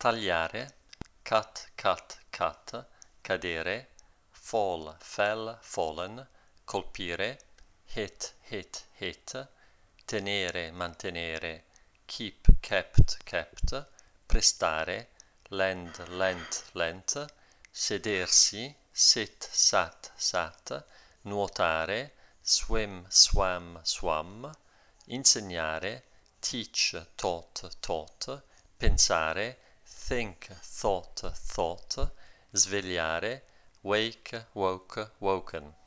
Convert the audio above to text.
tagliare, cut, cut, cut, cadere, fall, fell, fallen, colpire, hit, hit, hit, tenere, mantenere, keep, kept, kept, prestare, lend, lent, lent, sedersi, sit, sat, sat, nuotare, swim, swam, swam, insegnare, teach, taught, taught, pensare, think, thought, thought, svegliare, wake, woke, woken.